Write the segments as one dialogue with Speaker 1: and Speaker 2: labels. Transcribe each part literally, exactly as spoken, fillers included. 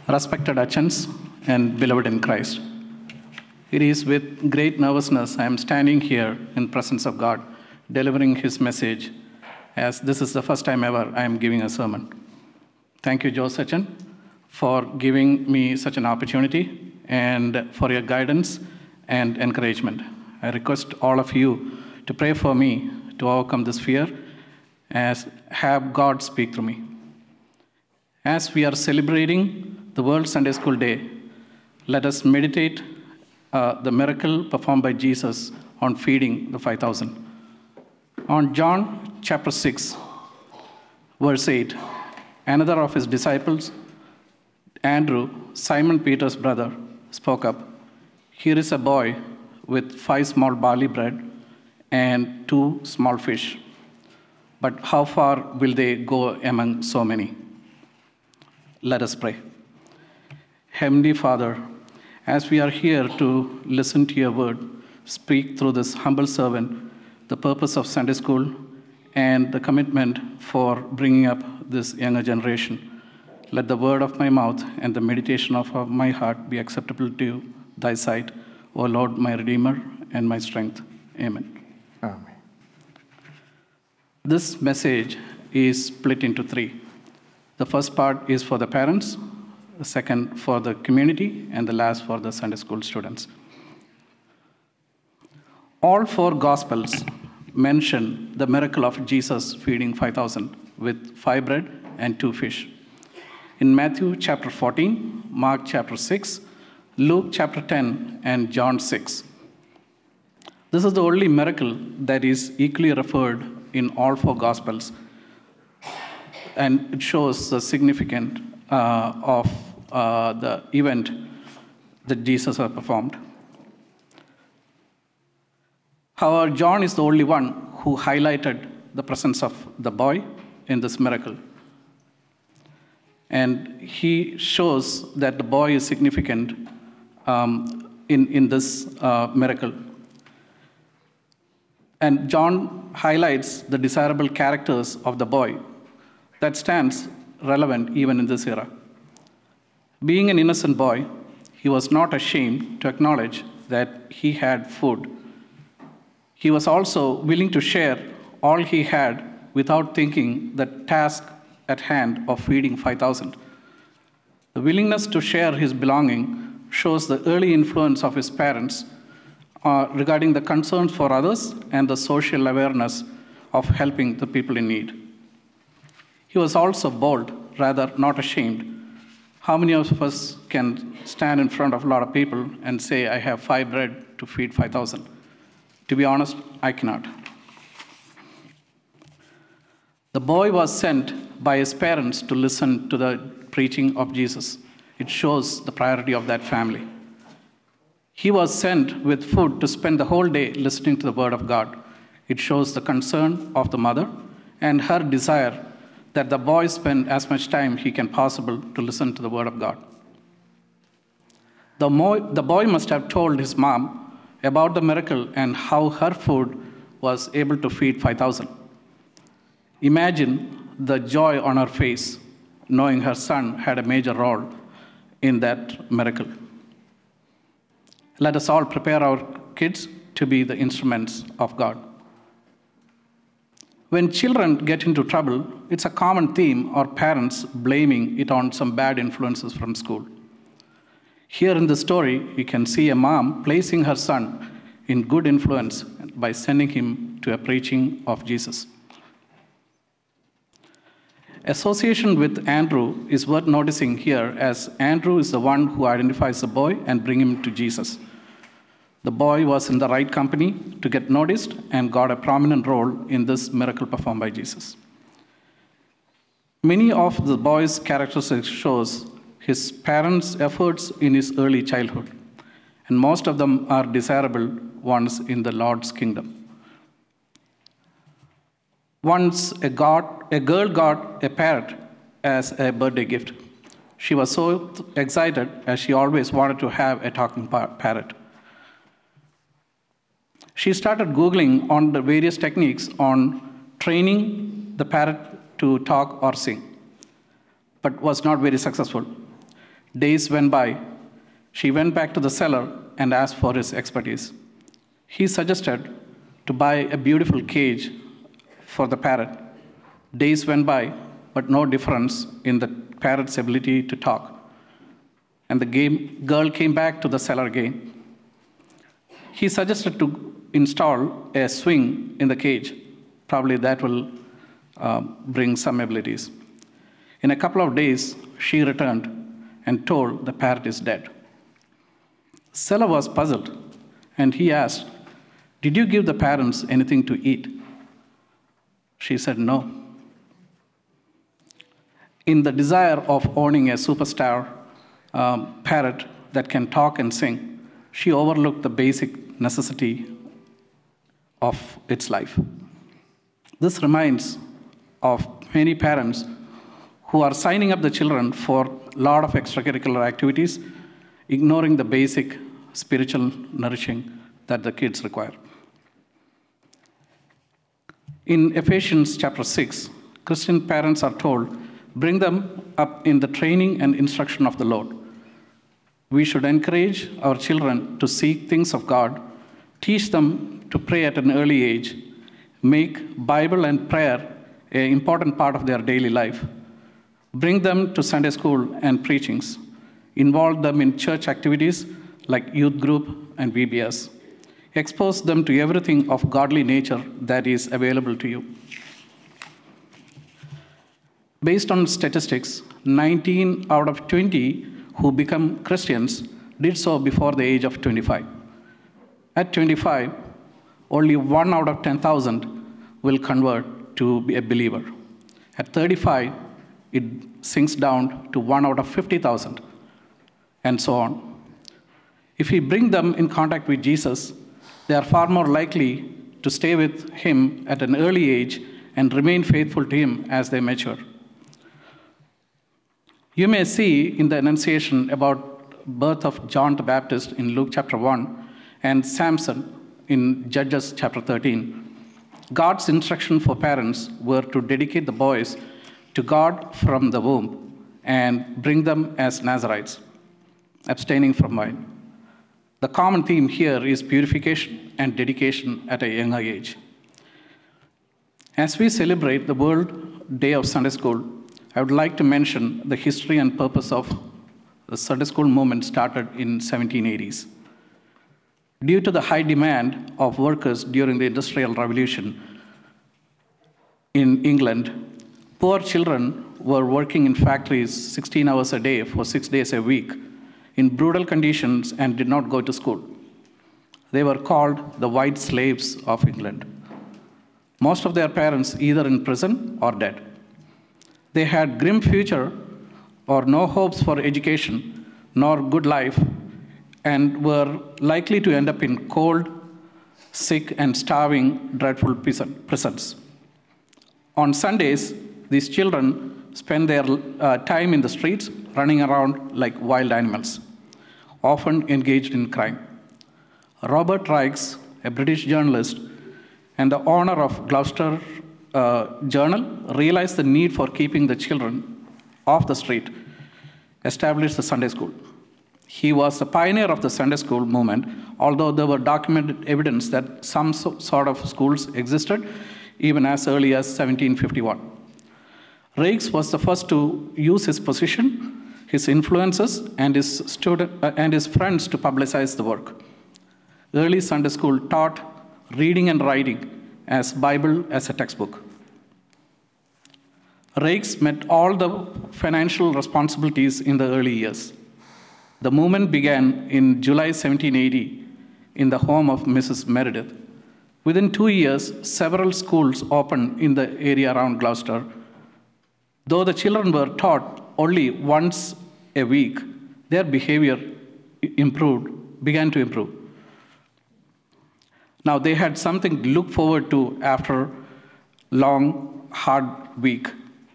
Speaker 1: Respected Achans and beloved in Christ, it is with great nervousness I am standing here in presence of God, delivering His message, as this is the first time ever I am giving a sermon. Thank you, Joe Sachin, for giving me such an opportunity and for your guidance and encouragement. I request all of you to pray for me to overcome this fear, as have God speak through me. As we are celebrating the World Sunday School Day, let us meditate uh, the miracle performed by Jesus on feeding the five thousand. On John chapter six, verse eight, another of his disciples, Andrew, Simon Peter's brother, spoke up. Here is a boy with five small barley bread and two small fish. But how far will they go among so many? Let us pray. Heavenly Father, as we are here to listen to your word, speak through this humble servant the purpose of Sunday school and the commitment for bringing up this younger generation. Let the word of my mouth and the meditation of my heart be acceptable to thy sight, O Lord, my Redeemer and my strength. Amen.
Speaker 2: Amen.
Speaker 1: This message is split into three. The first part is for the parents, the second for the community, and the last for the Sunday school students. All four Gospels mention the miracle of Jesus feeding five thousand with five bread and two fish. In Matthew chapter fourteen, Mark chapter six, Luke chapter ten, and John six. This is the only miracle that is equally referred in all four Gospels, and it shows the significance uh, of uh, the event that Jesus has performed. However, John is the only one who highlighted the presence of the boy in this miracle. And he shows that the boy is significant um, in, in this uh, miracle. And John highlights the desirable characters of the boy that stands relevant even in this era. Being an innocent boy, he was not ashamed to acknowledge that he had food. He was also willing to share all he had without thinking the task at hand of feeding five thousand. The willingness to share his belonging shows the early influence of his parents uh, regarding the concerns for others and the social awareness of helping the people in need. He was also bold, rather not ashamed. How many of us can stand in front of a lot of people and say, I have five bread to feed five thousand? To be honest, I cannot. The boy was sent by his parents to listen to the preaching of Jesus. It shows the priority of that family. He was sent with food to spend the whole day listening to the word of God. It shows the concern of the mother and her desire that the boy spend as much time he can possible to listen to the word of God. The, mo- the boy must have told his mom about the miracle and how her food was able to feed five thousand. Imagine the joy on her face, knowing her son had a major role in that miracle. Let us all prepare our kids to be the instruments of God. When children get into trouble, it's a common theme or parents blaming it on some bad influences from school. Here in the story, you can see a mom placing her son in good influence by sending him to a preaching of Jesus. Association with Andrew is worth noticing here, as Andrew is the one who identifies the boy and brings him to Jesus. The boy was in the right company to get noticed and got a prominent role in this miracle performed by Jesus. Many of the boy's characteristics shows his parents' efforts in his early childhood, and most of them are desirable ones in the Lord's kingdom. Once a, got, a girl got a parrot as a birthday gift. She was so excited as she always wanted to have a talking parrot. She started Googling on the various techniques on training the parrot to talk or sing, but was not very successful. Days went by. She went back to the seller and asked for his expertise. He suggested to buy a beautiful cage for the parrot. Days went by, but no difference in the parrot's ability to talk. And the game, girl came back to the seller again. He suggested to install a swing in the cage. Probably that will uh, bring some abilities. In a couple of days, she returned and told the parrot is dead. Seller was puzzled, and he asked, "Did you give the parents anything to eat?" She said no. In the desire of owning a superstar um, parrot that can talk and sing, she overlooked the basic necessity of its life. This reminds of many parents who are signing up the children for a lot of extracurricular activities, ignoring the basic spiritual nourishing that the kids require. In Ephesians chapter six, Christian parents are told, bring them up in the training and instruction of the Lord. We should encourage our children to seek things of God, teach them to pray at an early age, make Bible and prayer an important part of their daily life, bring them to Sunday school and preachings, involve them in church activities like youth group and V B S, expose them to everything of godly nature that is available to you. Based on statistics, nineteen out of twenty who become Christians did so before the age of twenty-five. At twenty-five, only one out of ten thousand will convert to be a believer. At thirty-five, it sinks down to one out of fifty thousand, and so on. If we bring them in contact with Jesus, they are far more likely to stay with him at an early age and remain faithful to him as they mature. You may see in the Annunciation about birth of John the Baptist in Luke chapter one and Samson in Judges chapter thirteen. God's instruction for parents were to dedicate the boys to God from the womb and bring them as Nazarites, abstaining from wine. The common theme here is purification and dedication at a younger age. As we celebrate the World Day of Sunday School, I would like to mention the history and purpose of the Sunday School movement started in seventeen eighties. Due to the high demand of workers during the Industrial Revolution in England, poor children were working in factories sixteen hours a day for six days a week in brutal conditions and did not go to school. They were called the white slaves of England. Most of their parents either in prison or dead. They had grim future or no hopes for education nor good life and were likely to end up in cold, sick, and starving, dreadful prisons. On Sundays, these children spend their uh, time in the streets, running around like wild animals, often engaged in crime. Robert Raikes, a British journalist and the owner of Gloucester uh, Journal, realized the need for keeping the children off the street, established the Sunday School. He was the pioneer of the Sunday School movement, although there were documented evidence that some so, sort of schools existed even as early as seventeen fifty-one. Raikes was the first to use his position, his influences, and his, student, uh, and his friends to publicize the work. Early Sunday School taught reading and writing as Bible as a textbook. Raikes met all the financial responsibilities in the early years. The movement began in July seventeen eighty in the home of Missus Meredith. Within two years, several schools opened in the area around Gloucester. Though the children were taught only once a week, their behavior improved, began to improve. Now they had something to look forward to after long, hard week.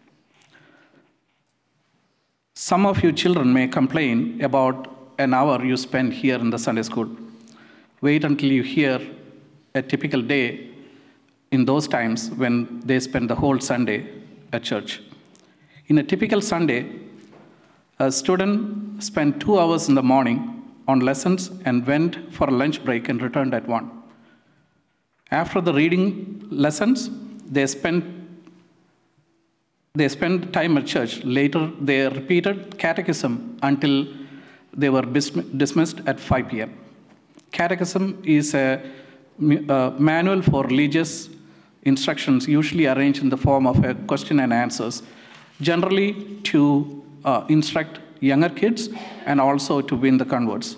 Speaker 1: Some of you children may complain about an hour you spend here in the Sunday school. Wait until you hear a typical day in those times when they spend the whole Sunday at church. In a typical Sunday, a student spent two hours in the morning on lessons and went for a lunch break and returned at one. After the reading lessons, they spent they spent time at church. Later, they repeated catechism until they were dismissed at five p.m. Catechism is a, a manual for religious instructions, usually arranged in the form of a question and answers, generally to uh, instruct younger kids and also to win the converts.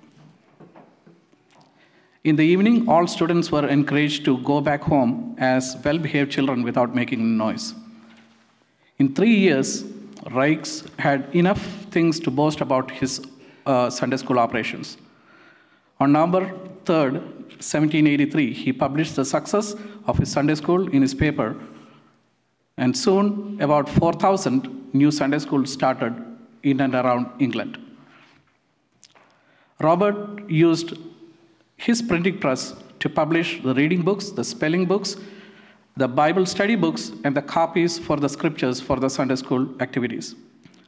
Speaker 1: In the evening, all students were encouraged to go back home as well-behaved children without making noise. In three years, Reichs had enough things to boast about his uh, Sunday school operations. On November third, seventeen eighty-three, he published the success of his Sunday school in his paper, and soon about four thousand new Sunday schools started in and around England. Robert used his printing press to publish the reading books, the spelling books, the Bible study books, and the copies for the scriptures for the Sunday school activities.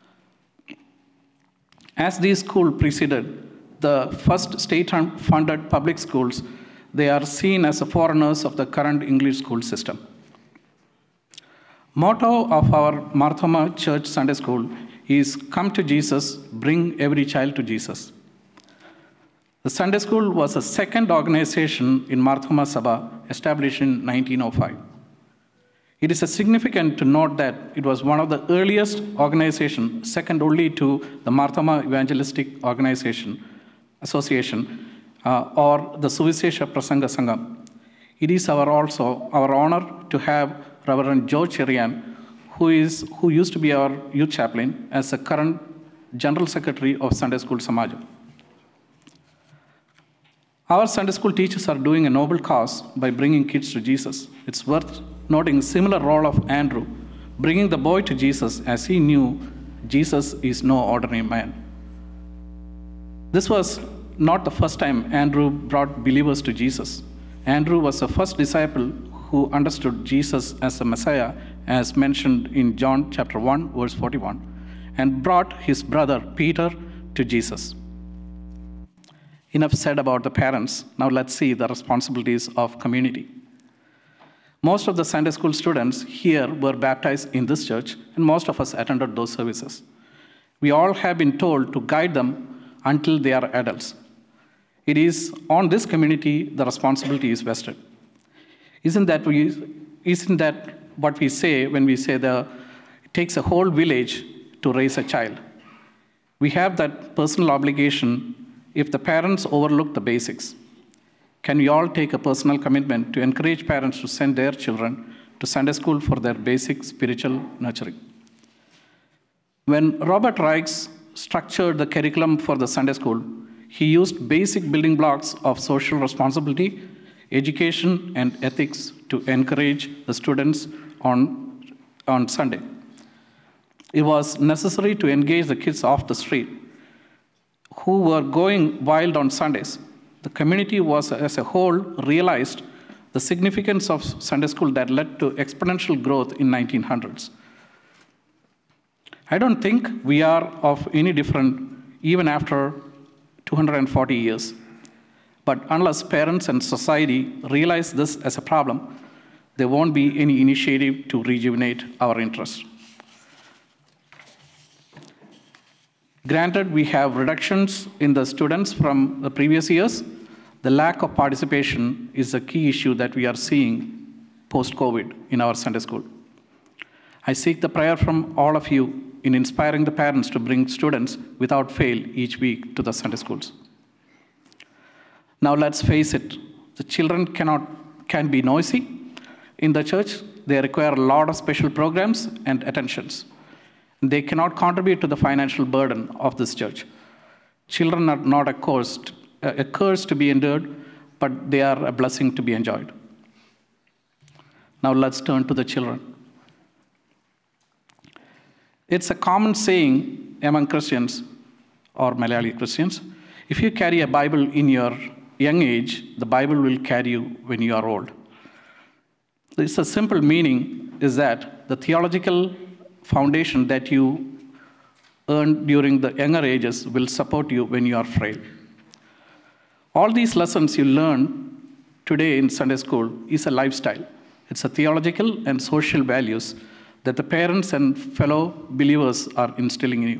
Speaker 1: As these schools preceded the first state-funded public schools, they are seen as the forerunners of the current English school system. Motto of our Mar Thoma Church Sunday School is "Come to Jesus, bring every child to Jesus." The Sunday School was the second organization in Mar Thoma Sabha, established in nineteen oh five. It is significant to note that it was one of the earliest organizations, second only to the Mar Thoma Evangelistic Organization Association uh, or the Suvishesha Prasanga Sangam. It is our also our honor to have Reverend George Cherian, who is who used to be our youth chaplain, as the current General Secretary of Sunday School Samajam. Our Sunday school teachers are doing a noble cause by bringing kids to Jesus. It's worth noting a similar role of Andrew, bringing the boy to Jesus as he knew Jesus is no ordinary man. This was not the first time Andrew brought believers to Jesus. Andrew was the first disciple who understood Jesus as the Messiah, as mentioned in John chapter one, verse forty-one, and brought his brother Peter to Jesus. Enough said about the parents. Now let's see the responsibilities of community. Most of the Sunday school students here were baptized in this church, and most of us attended those services. We all have been told to guide them until they are adults. It is on this community the responsibility is vested. Isn't that, we, isn't that what we say when we say the, it takes a whole village to raise a child? We have that personal obligation if the parents overlook the basics. Can we all take a personal commitment to encourage parents to send their children to Sunday school for their basic spiritual nurturing? When Robert Reichs structured the curriculum for the Sunday school, he used basic building blocks of social responsibility, education, and ethics to encourage the students on, on Sunday. It was necessary to engage the kids off the street who were going wild on Sundays. The community was, as a whole, realized the significance of Sunday school that led to exponential growth in nineteen hundreds. I don't think we are of any different even after two hundred forty years. But unless parents and society realize this as a problem, there won't be any initiative to rejuvenate our interest. Granted, we have reductions in the students from the previous years. The lack of participation is a key issue that we are seeing post-COVID in our Sunday school. I seek the prayer from all of you in inspiring the parents to bring students without fail each week to the Sunday schools. Now let's face it, the children cannot, can be noisy in the church. They require a lot of special programs and attentions. They cannot contribute to the financial burden of this church. Children are not a curse, a curse to be endured, but they are a blessing to be enjoyed. Now let's turn to the children. It's a common saying among Christians, or Malayali Christians, if you carry a Bible in your young age, the Bible will carry you when you are old. It's a simple meaning is that the theological foundation that you earned during the younger ages will support you when you are frail. All these lessons you learn today in Sunday school is a lifestyle. It's a theological and social values that the parents and fellow believers are instilling in you.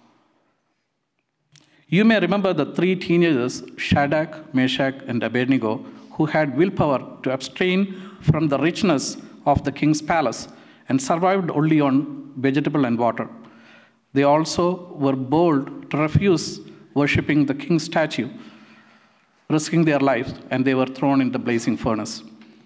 Speaker 1: You may remember the three teenagers, Shadrach, Meshach, and Abednego, who had willpower to abstain from the richness of the king's palace and survived only on vegetable and water. They also were bold to refuse worshipping the king's statue, risking their lives, and they were thrown in the blazing furnace.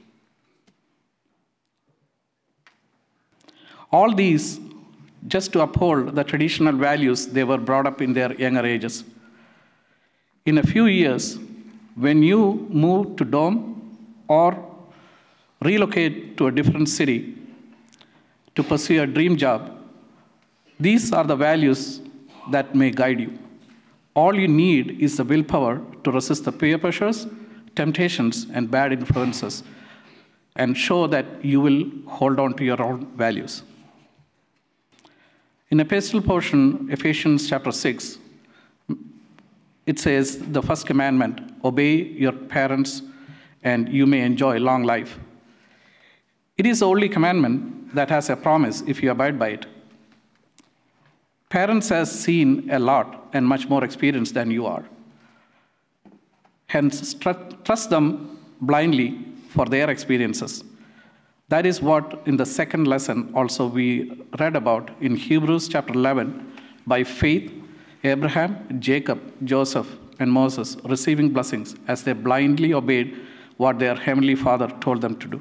Speaker 1: All these just to uphold the traditional values they were brought up in their younger ages. In a few years, when you move to Dome or relocate to a different city to pursue a dream job, these are the values that may guide you. All you need is the willpower to resist the peer pressures, temptations, and bad influences, and show that you will hold on to your own values. In epistle portion, Ephesians chapter six, it says, the first commandment, obey your parents and you may enjoy long life. It is the only commandment that has a promise if you abide by it. Parents have seen a lot and much more experience than you are. Hence, trust them blindly for their experiences. That is what in the second lesson also we read about in Hebrews chapter eleven. By faith, Abraham, Jacob, Joseph, and Moses receiving blessings as they blindly obeyed what their heavenly Father told them to do.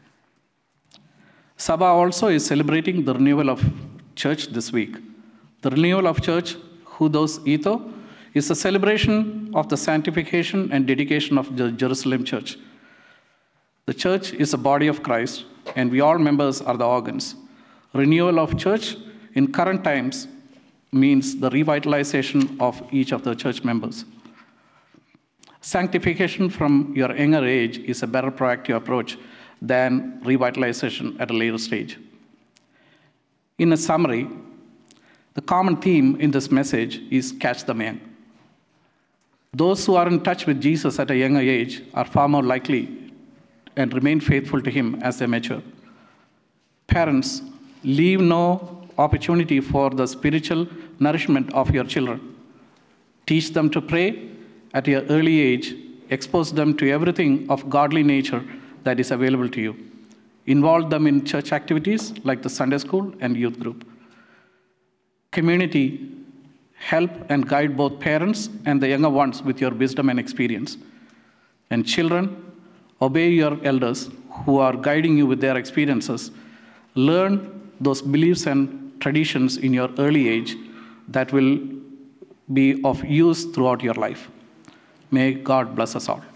Speaker 1: Sabha also is celebrating the renewal of church this week. The renewal of church, Hudos Ito, is a celebration of the sanctification and dedication of the Jerusalem church. The church is the body of Christ, and we all members are the organs. Renewal of church in current times means the revitalization of each of the church members. Sanctification from your younger age is a better proactive approach than revitalization at a later stage. In a summary, the common theme in this message is catch the man. Those who are in touch with Jesus at a younger age are far more likely and remain faithful to him as they mature. Parents, leave no opportunity for the spiritual nourishment of your children. Teach them to pray at your early age. Expose them to everything of godly nature that is available to you. Involve them in church activities like the Sunday school and youth group. Community, help and guide both parents and the younger ones with your wisdom and experience. And children, obey your elders who are guiding you with their experiences. Learn those beliefs and traditions in your early age that will be of use throughout your life. May God bless us all.